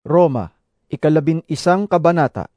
Roma, 11 kabanata.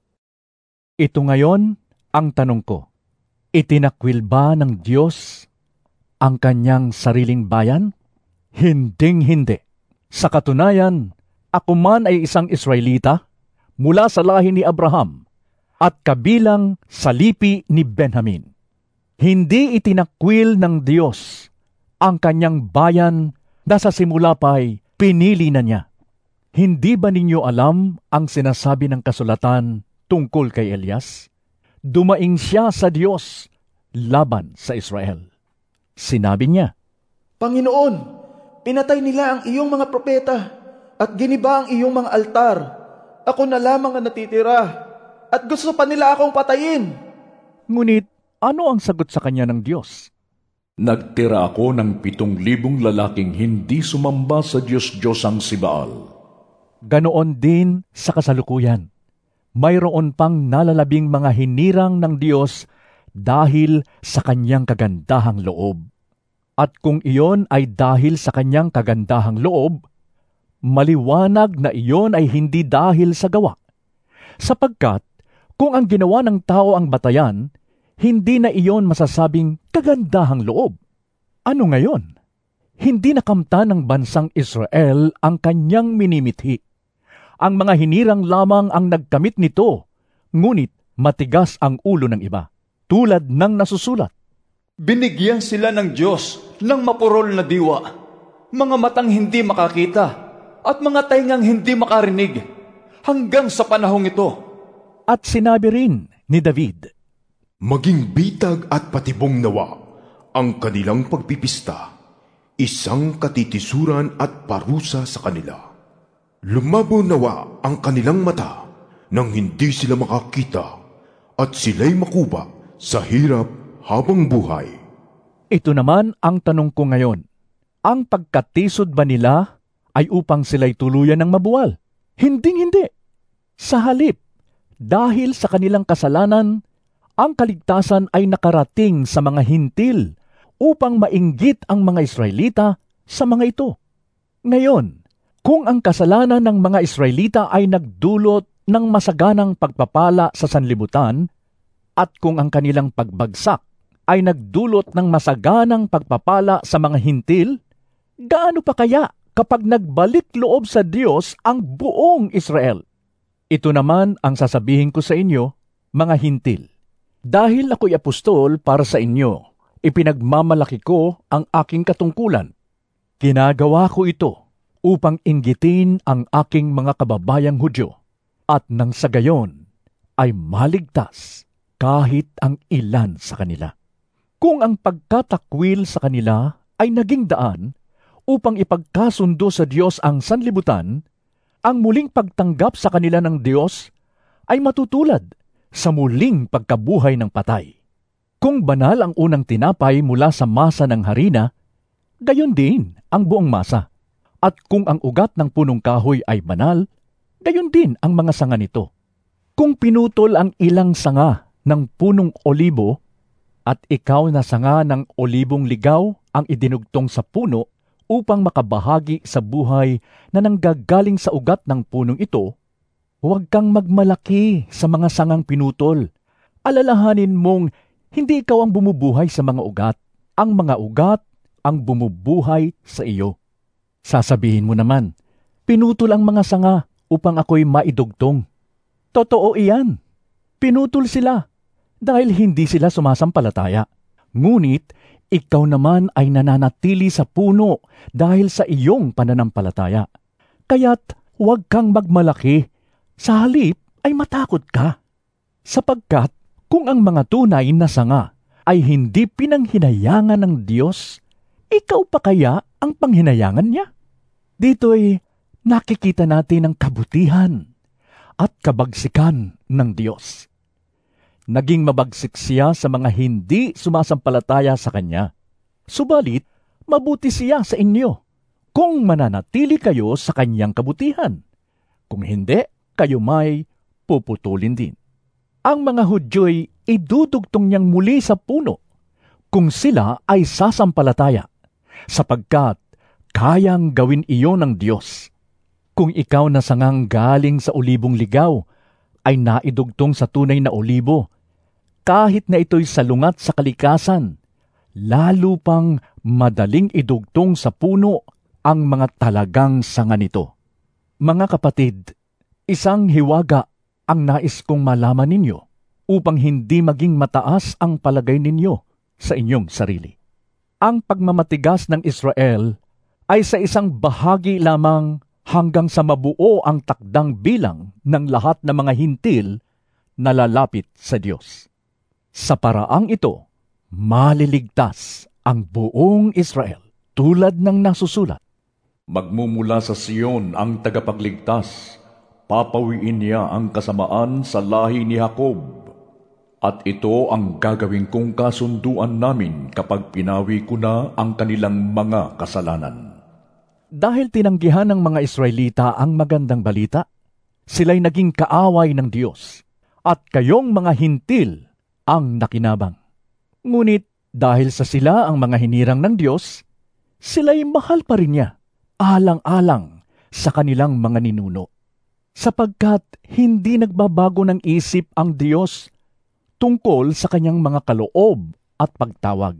Ito ngayon ang tanong ko. Itinakwil ba ng Diyos ang kanyang sariling bayan? Hinding-hindi. Sa katunayan, ako man ay isang Israelita mula sa lahi ni Abraham at kabilang sa lipi ni Benjamin. Hindi itinakwil ng Diyos ang kanyang bayan na sa simula pa'y pinili na niya. Hindi ba ninyo alam ang sinasabi ng kasulatan tungkol kay Elias? Dumaing siya sa Diyos laban sa Israel. Sinabi niya, Panginoon, pinatay nila ang iyong mga propeta at giniba ang iyong mga altar. Ako na lamang ang natitira at gusto pa nila akong patayin. Ngunit ano ang sagot sa kanya ng Diyos? Nagtira ako ng 7,000 lalaking hindi sumamba sa Diyos-Diyosang si Baal. Ganoon din sa kasalukuyan. Mayroon pang nalalabing mga hinirang ng Diyos dahil sa kanyang kagandahang loob. At kung iyon ay dahil sa kanyang kagandahang loob, maliwanag na iyon ay hindi dahil sa gawa. Sapagkat kung ang ginawa ng tao ang batayan, hindi na iyon masasabing kagandahang loob. Ano ngayon? Hindi nakamtan ng bansang Israel ang kanyang minimithi. Ang mga hinirang lamang ang nagkamit nito, ngunit matigas ang ulo ng iba, tulad ng nasusulat. Binigyan sila ng Diyos ng mapurol na diwa, mga matang hindi makakita, at mga taingang hindi makarinig, hanggang sa panahong ito. At sinabi rin ni David, Maging bitag at patibong nawa ang kanilang pagpipista, isang katitisuran at parusa sa kanila. Lumabo nawa ang kanilang mata nang hindi sila makakita at sila'y makuba sa hirap habang buhay. Ito naman ang tanong ko ngayon. Ang pagkatisod ba nila ay upang sila'y tuluyan ng mabuwal? Hinding-hindi. Sa halip, dahil sa kanilang kasalanan, ang kaligtasan ay nakarating sa mga hintil upang mainggit ang mga Israelita sa mga ito. Ngayon, kung ang kasalanan ng mga Israelita ay nagdulot ng masaganang pagpapala sa sanlibutan, at kung ang kanilang pagbagsak ay nagdulot ng masaganang pagpapala sa mga hintil, gaano pa kaya kapag nagbalik loob sa Diyos ang buong Israel? Ito naman ang sasabihin ko sa inyo, mga hintil. Dahil ako'y apostol para sa inyo, ipinagmamalaki ko ang aking katungkulan. Ginagawa ko ito upang inggitin ang aking mga kababayang Hudyo, at nang sa gayon ay maligtas kahit ang ilan sa kanila. Kung ang pagkatakwil sa kanila ay naging daan upang ipagkasundo sa Diyos ang sanlibutan, ang muling pagtanggap sa kanila ng Diyos ay matutulad sa muling pagkabuhay ng patay. Kung banal ang unang tinapay mula sa masa ng harina, gayon din ang buong masa. At kung ang ugat ng punong kahoy ay banal, gayon din ang mga sanga nito. Kung pinutol ang ilang sanga ng punong olibo, at ikaw na sanga ng olibong ligaw ang idinugtong sa puno upang makabahagi sa buhay na nanggagaling sa ugat ng punong ito, huwag kang magmalaki sa mga sangang pinutol. Alalahanin mong hindi ikaw ang bumubuhay sa mga ugat. Ang mga ugat ang bumubuhay sa iyo. Sasabihin mo naman, pinutol ang mga sanga upang ako'y maidugtong. Totoo iyan. Pinutol sila dahil hindi sila sumasampalataya. Ngunit ikaw naman ay nananatili sa puno dahil sa iyong pananampalataya. Kaya't huwag kang magmalaki. Sa halip ay matakot ka. Sapagkat kung ang mga tunay na sanga ay hindi pinanghinayangan ng Diyos, ikaw pa kaya ang panghinayangan niya? Dito'y nakikita natin ang kabutihan at kabagsikan ng Diyos. Naging mabagsik siya sa mga hindi sumasampalataya sa Kanya. Subalit, mabuti siya sa inyo kung mananatili kayo sa Kanyang kabutihan. Kung hindi, kayo may puputulin din. Ang mga Hudyo'y idudugtong niyang muli sa puno kung sila ay sasampalataya, sapagkat kayang gawin iyon ng Diyos. Kung ikaw na sangang galing sa olibong ligaw ay naidugtong sa tunay na olibo, kahit na ito'y salungat sa kalikasan, lalo pang madaling idugtong sa puno ang mga talagang sanga nito. Mga kapatid, isang hiwaga ang nais kong malaman ninyo upang hindi maging mataas ang palagay ninyo sa inyong sarili. Ang pagmamatigas ng Israel ay sa isang bahagi lamang hanggang sa mabuo ang takdang bilang ng lahat ng mga hintil na lalapit sa Diyos. Sa paraang ito, maliligtas ang buong Israel tulad ng nasusulat. Magmumula sa Sion ang tagapagligtas, papawiin niya ang kasamaan sa lahi ni Jacob. At ito ang gagawin kong kasunduan namin kapag pinawi ko na ang kanilang mga kasalanan. Dahil tinanggihan ng mga Israelita ang magandang balita, sila'y naging kaaway ng Diyos, at kayong mga hintil ang nakinabang. Ngunit dahil sa sila ang mga hinirang ng Diyos, sila'y mahal pa rin niya, alang-alang sa kanilang mga ninuno. Sapagkat hindi nagbabago ng isip ang Diyos tungkol sa kanyang mga kaloob at pagtawag.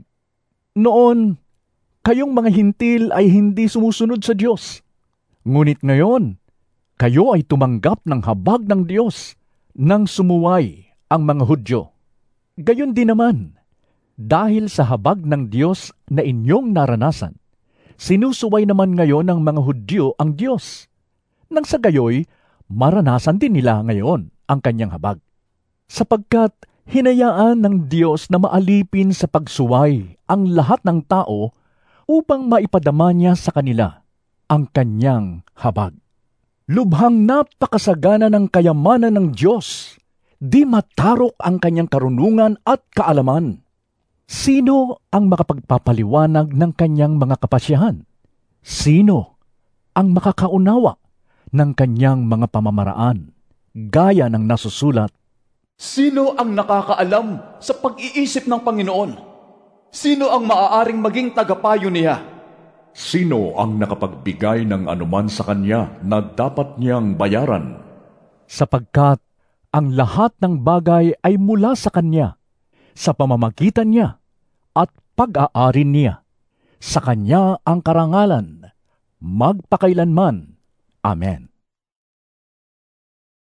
Noon, kayong mga hintil ay hindi sumusunod sa Diyos. Ngunit ngayon, kayo ay tumanggap ng habag ng Diyos nang sumuway ang mga Hudyo. Gayon din naman, dahil sa habag ng Diyos na inyong naranasan, sinusuway naman ngayon ng mga Hudyo ang Diyos. Nang sa gayoy, maranasan din nila ngayon ang kanyang habag. Sapagkat hinayaan ng Diyos na maalipin sa pagsuway ang lahat ng tao upang maipadama niya sa kanila ang kanyang habag. Lubhang napakasagana ng kayamanan ng Diyos, di matarok ang kanyang karunungan at kaalaman. Sino ang makapagpapaliwanag ng kanyang mga kapasyahan? Sino ang makakaunawa ng kanyang mga pamamaraan, gaya ng nasusulat? Sino ang nakakaalam sa pag-iisip ng Panginoon? Sino ang maaaring maging tagapayo niya? Sino ang nakapagbigay ng anuman sa kanya na dapat niyang bayaran? Sapagkat ang lahat ng bagay ay mula sa kanya, sa pamamagitan niya at pag-aari niya. Sa kanya ang karangalan, magpakailanman. Amen.